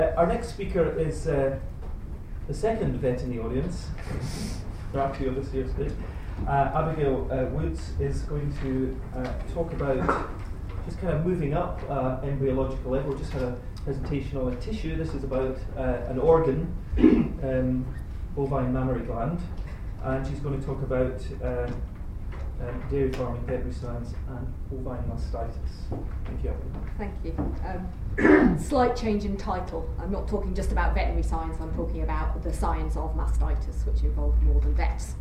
Our next speaker is the second vet in the audience. There are two of us here today. Abigail Woods is going to talk about just kind of moving up embryological level. We just had a presentation on a tissue. This is about an organ, bovine mammary gland, and she's going to talk about dairy farming, veterinary science, and bovine mastitis. Thank you, Abigail. Thank you. Slight change in title. I'm not talking just about veterinary science, I'm talking about the science of mastitis, which involves more than vets.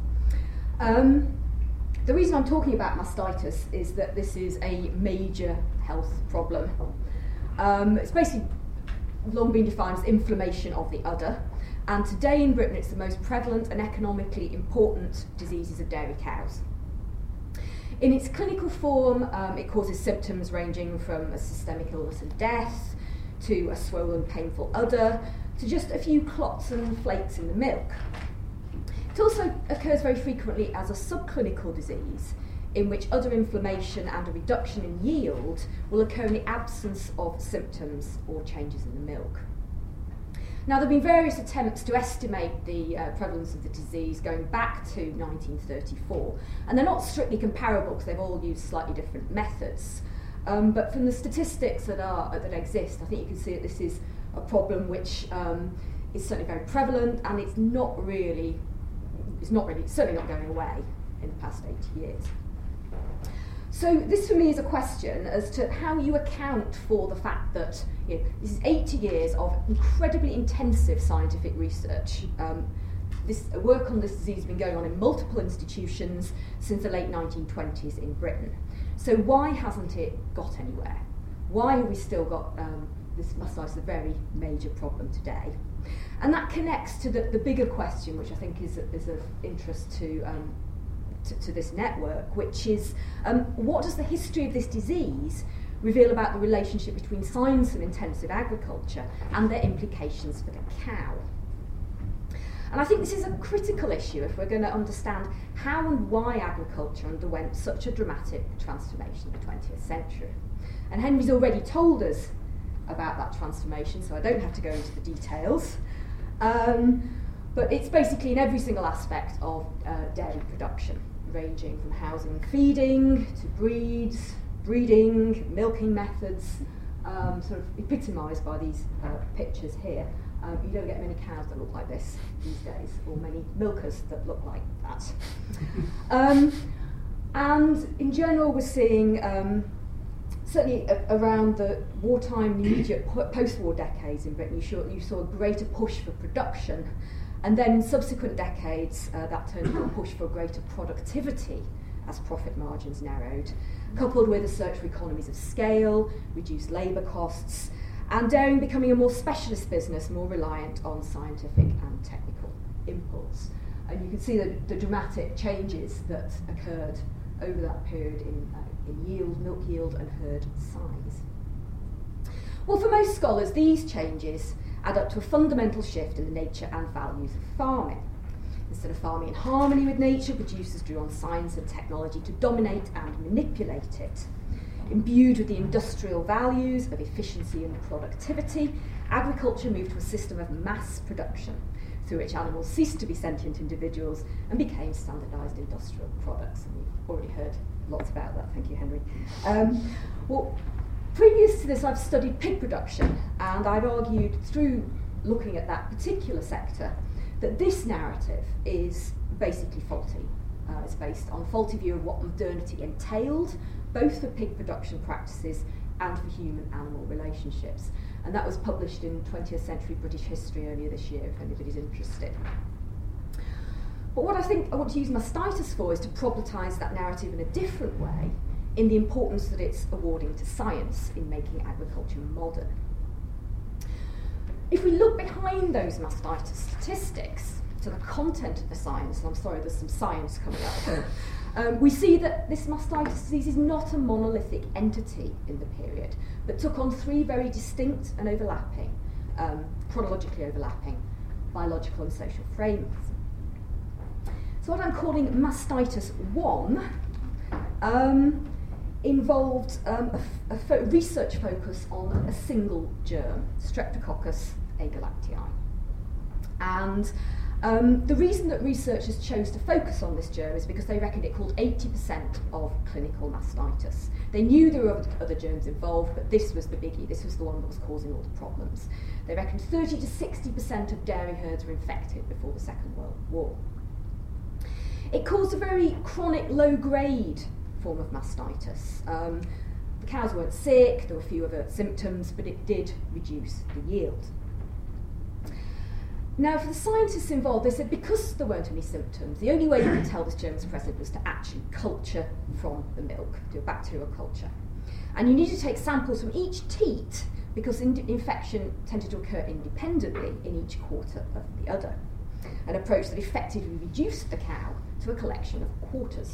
The reason I'm talking about mastitis is that this is a major health problem. It's basically long been defined as inflammation of the udder, and today in Britain it's the most prevalent and economically important diseases of dairy cows. In its clinical form, it causes symptoms ranging from a systemic illness and death, to a swollen, painful udder, to just a few clots and flakes in the milk. It also occurs very frequently as a subclinical disease, in which udder inflammation and a reduction in yield will occur in the absence of symptoms or changes in the milk. Now, there have been various attempts to estimate the prevalence of the disease going back to 1934, and they're not strictly comparable because they've all used slightly different methods. But from the statistics that exist, I think you can see that this is a problem which is certainly very prevalent, and it's certainly not going away in the past 80 years. So this for me is a question as to how you account for the fact that this is 80 years of incredibly intensive scientific research. This work on this disease has been going on in multiple institutions since the late 1920s in Britain. So why hasn't it got anywhere? Why have we still got this mastitis, a very major problem today? And that connects to the bigger question, which I think is of interest to this network, which is what does the history of this disease reveal about the relationship between science and intensive agriculture and their implications for the cow? And I think this is a critical issue if we're going to understand how and why agriculture underwent such a dramatic transformation in the 20th century. And Henry's already told us about that transformation, so I don't have to go into the details. But it's basically in every single aspect of dairy production, ranging from housing and feeding to breeding, milking methods, sort of epitomised by these pictures here. You don't get many cows that look like this these days, or many milkers that look like that. And in general, we're seeing, certainly around the wartime, immediate post-war decades in Britain, you saw a greater push for production. And then in subsequent decades, that turned into a push for greater productivity as profit margins narrowed, coupled with a search for economies of scale, reduced labour costs, and dairying becoming a more specialist business, more reliant on scientific and technical impulse. And you can see the dramatic changes that occurred over that period in yield, milk yield, and herd size. Well, for most scholars, these changes add up to a fundamental shift in the nature and values of farming. Instead of farming in harmony with nature, producers drew on science and technology to dominate and manipulate it. Imbued with the industrial values of efficiency and productivity, agriculture moved to a system of mass production, through which animals ceased to be sentient individuals and became standardised industrial products. And we've already heard lots about that. Thank you, Henry. Previous to this, I've studied pig production, and I've argued through looking at that particular sector that this narrative is basically faulty. It's based on a faulty view of what modernity entailed, both for pig production practices and for human-animal relationships. And that was published in 20th Century British History earlier this year, if anybody's interested. But what I think I want to use mastitis for is to problematise that narrative in a different way, in the importance that it's awarding to science in making agriculture modern. If we look behind those mastitis statistics to the content of the science, and I'm sorry, there's some science coming up, we see that this mastitis disease is not a monolithic entity in the period, but took on three very distinct and overlapping, chronologically overlapping, biological and social frames. So what I'm calling mastitis 1 involved a research focus on a single germ, Streptococcus agalactiae. And the reason that researchers chose to focus on this germ is because they reckoned it caused 80% of clinical mastitis. They knew there were other germs involved, but this was the biggie. This was the one that was causing all the problems. They reckoned 30 to 60% of dairy herds were infected before the Second World War. It caused a very chronic, low-grade form of mastitis. The cows weren't sick, there were few overt symptoms, but it did reduce the yield. Now, for the scientists involved, they said because there weren't any symptoms, the only way you could tell this germ was present was to actually culture from the milk, do a bacterial culture. And you need to take samples from each teat because infection tended to occur independently in each quarter of the udder, an approach that effectively reduced the cow to a collection of quarters.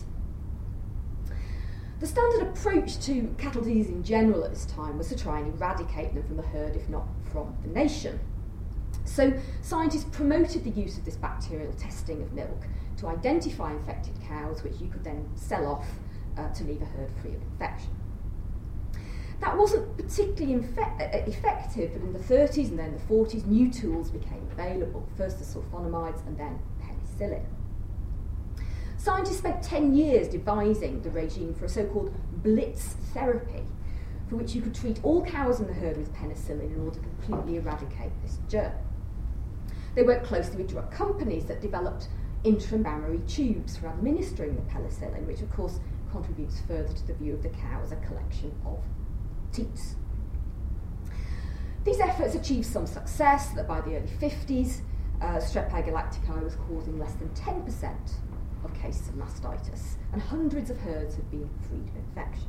The standard approach to cattle disease in general at this time was to try and eradicate them from the herd, if not from the nation. So scientists promoted the use of this bacterial testing of milk to identify infected cows, which you could then sell off to leave a herd free of infection. That wasn't particularly effective, but in the 30s and then the 40s, new tools became available, first the sulfonamides and then penicillin. Scientists spent 10 years devising the regime for a so-called blitz therapy, for which you could treat all cows in the herd with penicillin in order to completely eradicate this germ. They worked closely with drug companies that developed intramammary tubes for administering the penicillin, which of course contributes further to the view of the cow as a collection of teats. These efforts achieved some success, that by the early 50s, Strep agalacticae was causing less than 10% of cases of mastitis, and hundreds of herds had been freed of infection.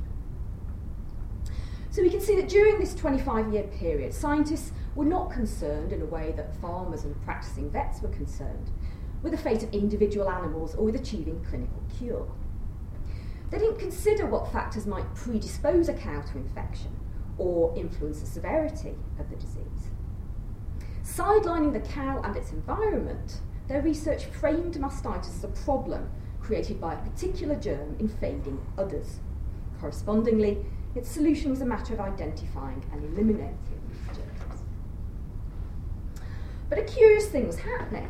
So we can see that during this 25-year period, scientists were not concerned in a way that farmers and practicing vets were concerned with the fate of individual animals or with achieving clinical cure. They didn't consider what factors might predispose a cow to infection or influence the severity of the disease. Sidelining the cow and its environment, their research framed mastitis as a problem created by a particular germ invading others. Correspondingly, its solution was a matter of identifying and eliminating these germs. But a curious thing was happening.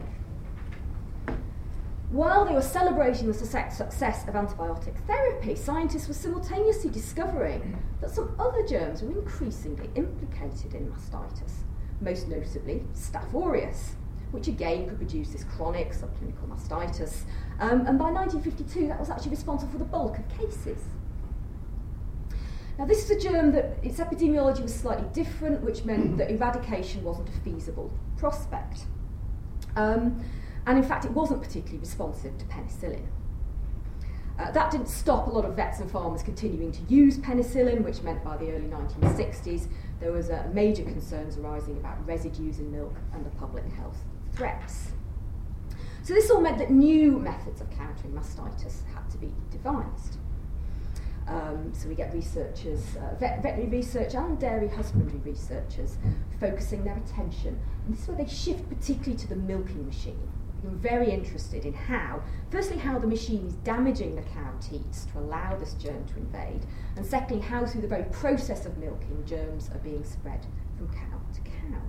While they were celebrating the success of antibiotic therapy, scientists were simultaneously discovering that some other germs were increasingly implicated in mastitis, most notably Staph aureus, which again could produce this chronic subclinical mastitis. And by 1952, that was actually responsible for the bulk of cases. Now, this is a germ that its epidemiology was slightly different, which meant that eradication wasn't a feasible prospect. And in fact, it wasn't particularly responsive to penicillin. That didn't stop a lot of vets and farmers continuing to use penicillin, which meant by the early 1960s there was major concerns arising about residues in milk and the public health threats. So this all meant that new methods of countering mastitis had to be devised. So we get researchers, veterinary research and dairy husbandry researchers focusing their attention. And this is where they shift particularly to the milking machine. I'm very interested in how, firstly, how the machine is damaging the cow teats to allow this germ to invade, and secondly, how through the very process of milking, germs are being spread from cow to cow.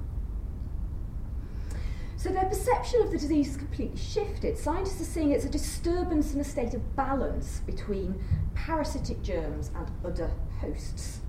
So their perception of the disease has completely shifted. Scientists are seeing it as a disturbance in a state of balance between parasitic germs and udder hosts.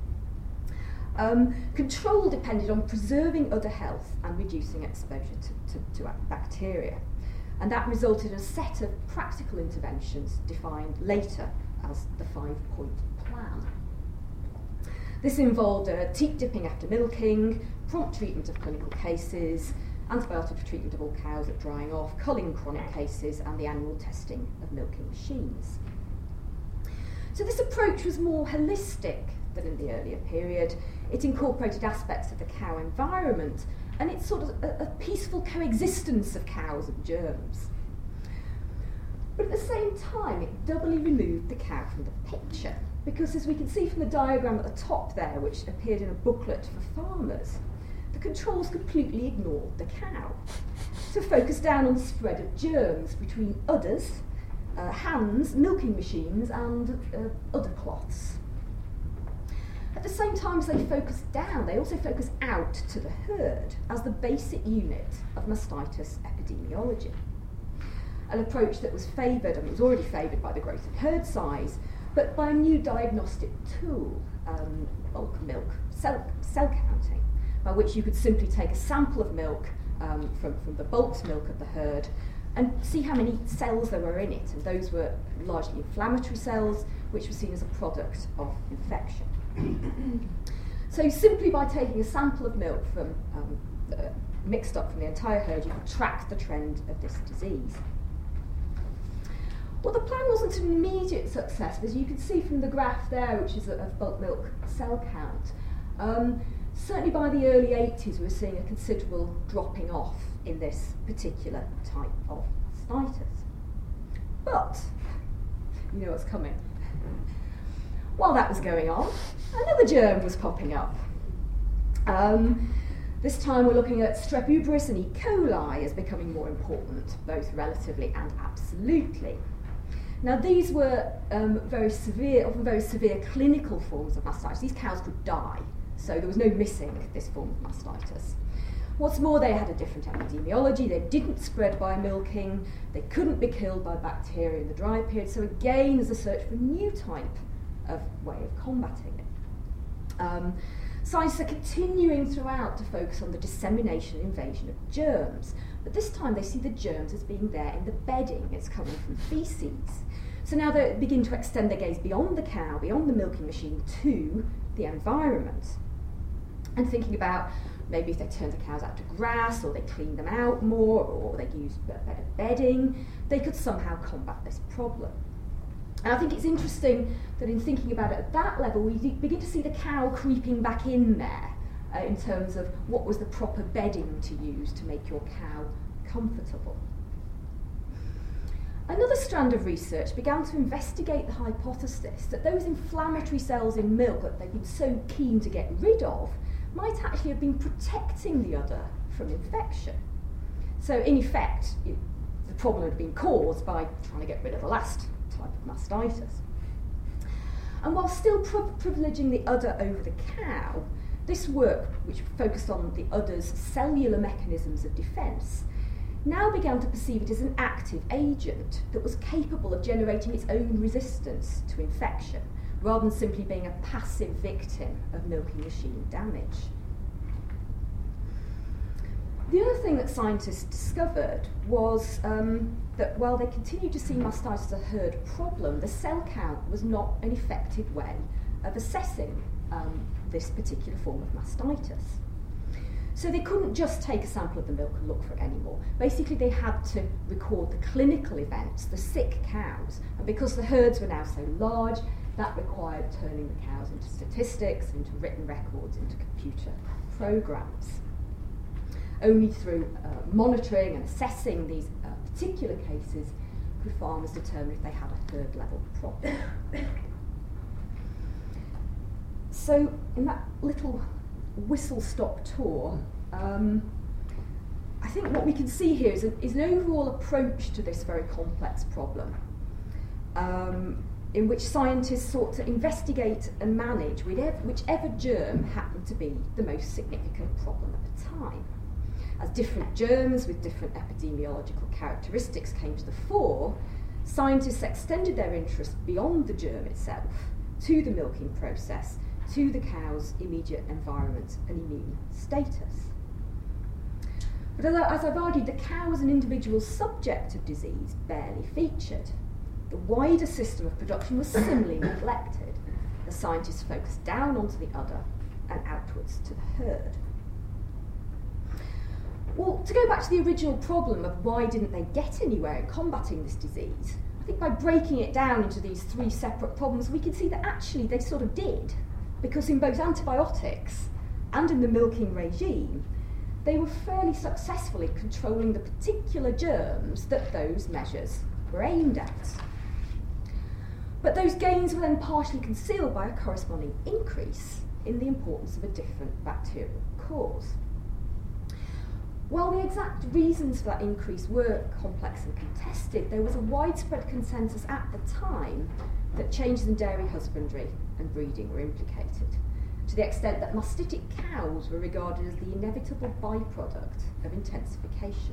Control depended on preserving udder health and reducing exposure to bacteria. And that resulted in a set of practical interventions defined later as the 5-point plan. This involved teat dipping after milking, prompt treatment of clinical cases, antibiotic treatment of all cows at drying off, culling chronic cases, and the annual testing of milking machines. So this approach was more holistic than in the earlier period. It incorporated aspects of the cow environment, and it's sort of a peaceful coexistence of cows and germs. But at the same time, it doubly removed the cow from the picture, because as we can see from the diagram at the top there, which appeared in a booklet for farmers, the controls completely ignored the cow to focus down on the spread of germs between udders, hands, milking machines, and udder cloths. At the same time as they focus down, they also focus out to the herd as the basic unit of mastitis epidemiology. An approach that was favoured, it was already favoured by the growth in herd size, but by a new diagnostic tool, bulk milk cell counting, by which you could simply take a sample of milk from the bulked milk of the herd and see how many cells there were in it, and those were largely inflammatory cells, which were seen as a product of infection. So simply by taking a sample of milk from mixed up from the entire herd, you could track the trend of this disease. Well, the plan wasn't an immediate success, as you can see from the graph there, which is of bulk milk cell count. Certainly by the early 80s, we were seeing a considerable dropping off in this particular type of mastitis. But, you know what's coming. While that was going on, another germ was popping up. This time we're looking at Strep uberis and E. coli as becoming more important, both relatively and absolutely. Now these were often very severe clinical forms of mastitis. These cows could die, so there was no missing this form of mastitis. What's more, they had a different epidemiology. They didn't spread by milking. They couldn't be killed by bacteria in the dry period. So again, there's a search for a new type of way of combating it. Scientists are continuing throughout to focus on the dissemination and invasion of germs, but this time they see the germs as being there in the bedding. It's coming from faeces. So now they begin to extend their gaze beyond the cow, beyond the milking machine, to the environment. And thinking about maybe if they turned the cows out to grass, or they cleaned them out more, or they used better bedding, they could somehow combat this problem. And I think it's interesting that in thinking about it at that level, we begin to see the cow creeping back in there in terms of what was the proper bedding to use to make your cow comfortable. Another strand of research began to investigate the hypothesis that those inflammatory cells in milk that they've been so keen to get rid of might actually have been protecting the udder from infection. So in effect, the problem had been caused by trying to get rid of the last type of mastitis. And while still privileging the udder over the cow, this work, which focused on the udder's cellular mechanisms of defence, now began to perceive it as an active agent that was capable of generating its own resistance to infection, rather than simply being a passive victim of milking machine damage. The other thing that scientists discovered was that while they continued to see mastitis as a herd problem, the cell count was not an effective way of assessing this particular form of mastitis. So they couldn't just take a sample of the milk and look for it anymore. Basically, they had to record the clinical events, the sick cows, and because the herds were now so large, that required turning the cows into statistics, into written records, into computer programs. Only through monitoring and assessing these particular cases could farmers determine if they had a herd level problem. So in that little whistle-stop tour, I think what we can see here is an overall approach to this very complex problem, in which scientists sought to investigate and manage whichever germ happened to be the most significant problem at the time. As different germs with different epidemiological characteristics came to the fore, scientists extended their interest beyond the germ itself to the milking process, to the cow's immediate environment and immune status. But as I've argued, the cow as an individual subject of disease barely featured. The wider system of production was similarly neglected. The scientists focused down onto the udder and outwards to the herd. Well, to go back to the original problem of why didn't they get anywhere in combating this disease, I think by breaking it down into these three separate problems, we can see that actually they sort of did, because in both antibiotics and in the milking regime, they were fairly successful in controlling the particular germs that those measures were aimed at. But those gains were then partially concealed by a corresponding increase in the importance of a different bacterial cause. While the exact reasons for that increase were complex and contested, there was a widespread consensus at the time that changes in dairy husbandry and breeding were implicated. to the extent that mastitic cows were regarded as the inevitable byproduct of intensification.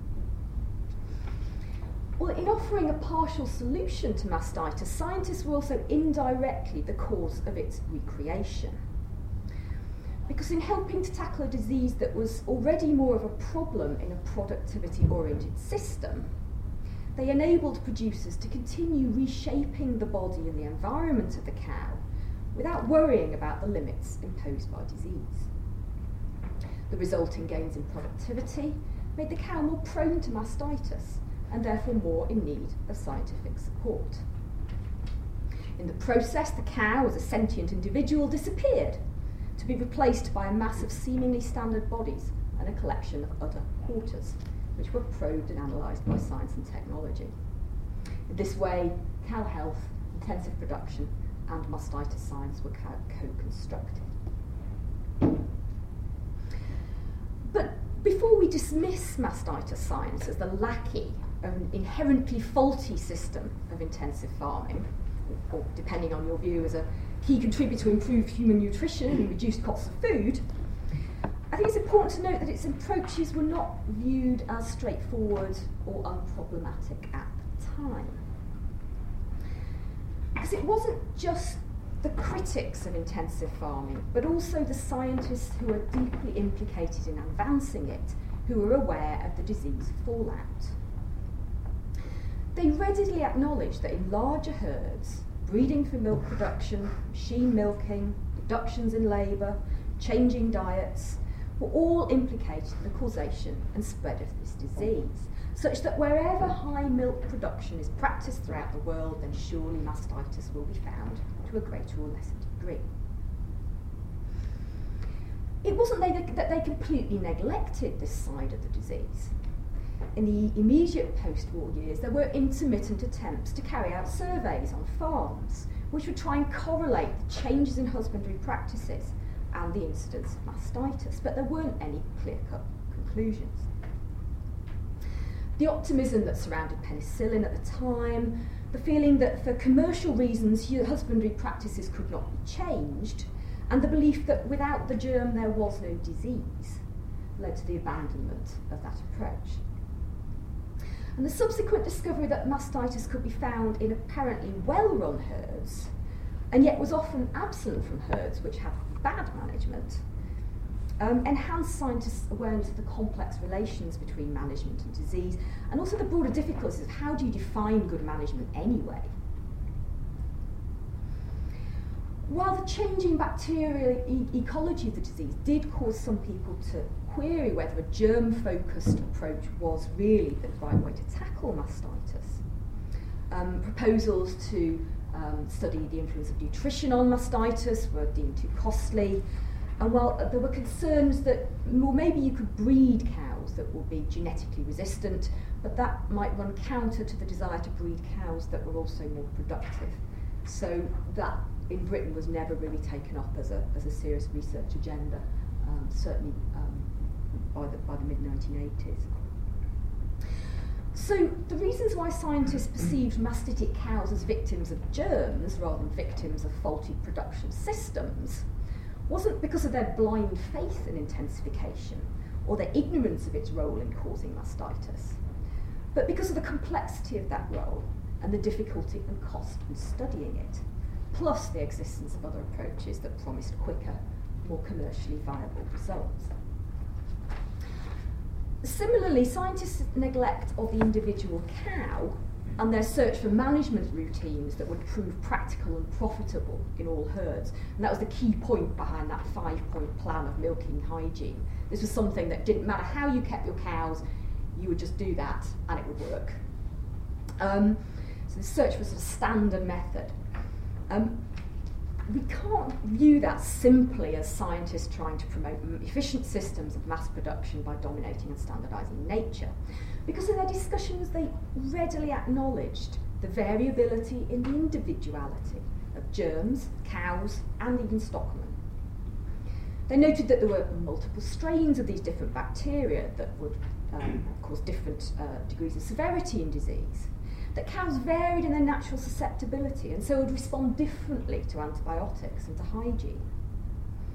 Well, in offering a partial solution to mastitis, scientists were also indirectly the cause of its recreation. Because in helping to tackle a disease that was already more of a problem in a productivity-oriented system, they enabled producers to continue reshaping the body and the environment of the cow without worrying about the limits imposed by disease. The resulting gains in productivity made the cow more prone to mastitis and therefore more in need of scientific support. In the process, the cow as a sentient individual disappeared, to be replaced by a mass of seemingly standard bodies and a collection of other quarters, which were probed and analysed by science and technology. In this way, cow health, intensive production, and mastitis science were co-constructed. But before we dismiss mastitis science as the lackey of an inherently faulty system of intensive farming, or depending on your view, as a key contributor to improved human nutrition and reduced costs of food, I think it's important to note that its approaches were not viewed as straightforward or unproblematic at the time. Because it wasn't just the critics of intensive farming, but also the scientists who were deeply implicated in advancing it, who were aware of the disease fallout. They readily acknowledged that in larger herds, breeding for milk production, machine milking, reductions in labour, changing diets, were all implicated in the causation and spread of this disease, such that wherever high milk production is practised throughout the world, then surely mastitis will be found to a greater or lesser degree. It wasn't that they completely neglected this side of the disease. In the immediate post-war years, there were intermittent attempts to carry out surveys on farms, which would try and correlate the changes in husbandry practices and the incidence of mastitis, but there weren't any clear-cut conclusions. The optimism that surrounded penicillin at the time, the feeling that for commercial reasons husbandry practices could not be changed, and the belief that without the germ there was no disease, led to the abandonment of that approach. And the subsequent discovery that mastitis could be found in apparently well-run herds, and yet was often absent from herds which had bad management, enhanced scientists' awareness of the complex relations between management and disease, and also the broader difficulties of how do you define good management anyway. While the changing bacterial ecology of the disease did cause some people to query whether a germ-focused approach was really the right way to tackle mastitis, proposals to study the influence of nutrition on mastitis were deemed too costly, and while there were concerns that, well, maybe you could breed cows that would be genetically resistant, but that might run counter to the desire to breed cows that were also more productive. So that, in Britain, was never really taken up as a serious research agenda, certainly by the mid-1980s. So the reasons why scientists perceived mastitic cows as victims of germs rather than victims of faulty production systems wasn't because of their blind faith in intensification or their ignorance of its role in causing mastitis, but because of the complexity of that role and the difficulty and cost in studying it, plus the existence of other approaches that promised quicker, more commercially viable results. Similarly, scientists' neglect of the individual cow and their search for management routines that would prove practical and profitable in all herds. And that was the key point behind that 5-point plan of milking hygiene. This was something that didn't matter how you kept your cows, you would just do that and it would work. So the search was a standard method. We can't view that simply as scientists trying to promote efficient systems of mass production by dominating and standardising nature, because in their discussions they readily acknowledged the variability in the individuality of germs, cows, and even stockmen. They noted that there were multiple strains of these different bacteria that would cause different degrees of severity in disease, that cows varied in their natural susceptibility and so would respond differently to antibiotics and to hygiene.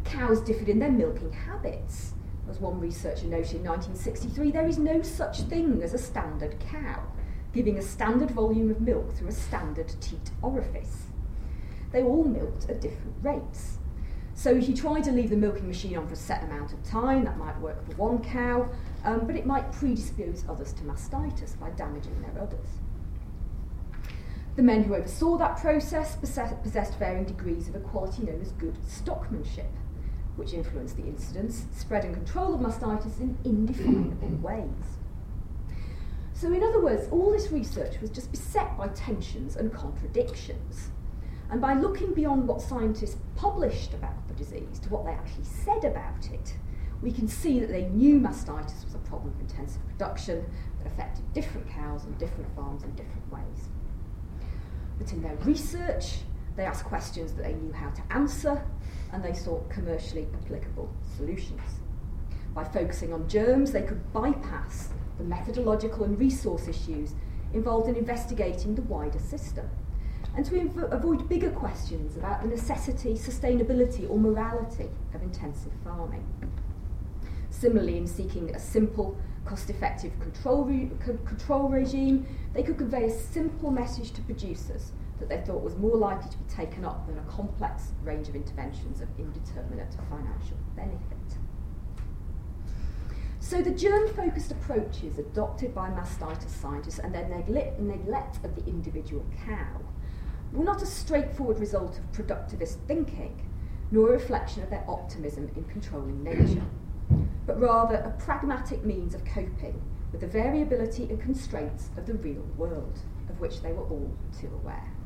cows differed in their milking habits. As one researcher noted in 1963, there is no such thing as a standard cow, giving a standard volume of milk through a standard teat orifice. They all milked at different rates. So if you try to leave the milking machine on for a set amount of time, that might work for one cow, but it might predispose others to mastitis by damaging their udders. The men who oversaw that process possessed varying degrees of a quality known as good stockmanship, which influenced the incidence, spread and control of mastitis in indefinable ways. So in other words, all this research was just beset by tensions and contradictions. And by looking beyond what scientists published about the disease to what they actually said about it, we can see that they knew mastitis was a problem of intensive production that affected different cows on different farms in different ways. But in their research, they asked questions that they knew how to answer, and they sought commercially applicable solutions. By focusing on germs, they could bypass the methodological and resource issues involved in investigating the wider system, and to avoid bigger questions about the necessity, sustainability or morality of intensive farming. Similarly, in seeking a simple, cost-effective control regime, they could convey a simple message to producers that they thought was more likely to be taken up than a complex range of interventions of indeterminate financial benefit. So the germ-focused approaches adopted by mastitis scientists and their neglect of the individual cow were not a straightforward result of productivist thinking, nor a reflection of their optimism in controlling nature, but rather a pragmatic means of coping with the variability and constraints of the real world, of which they were all too aware.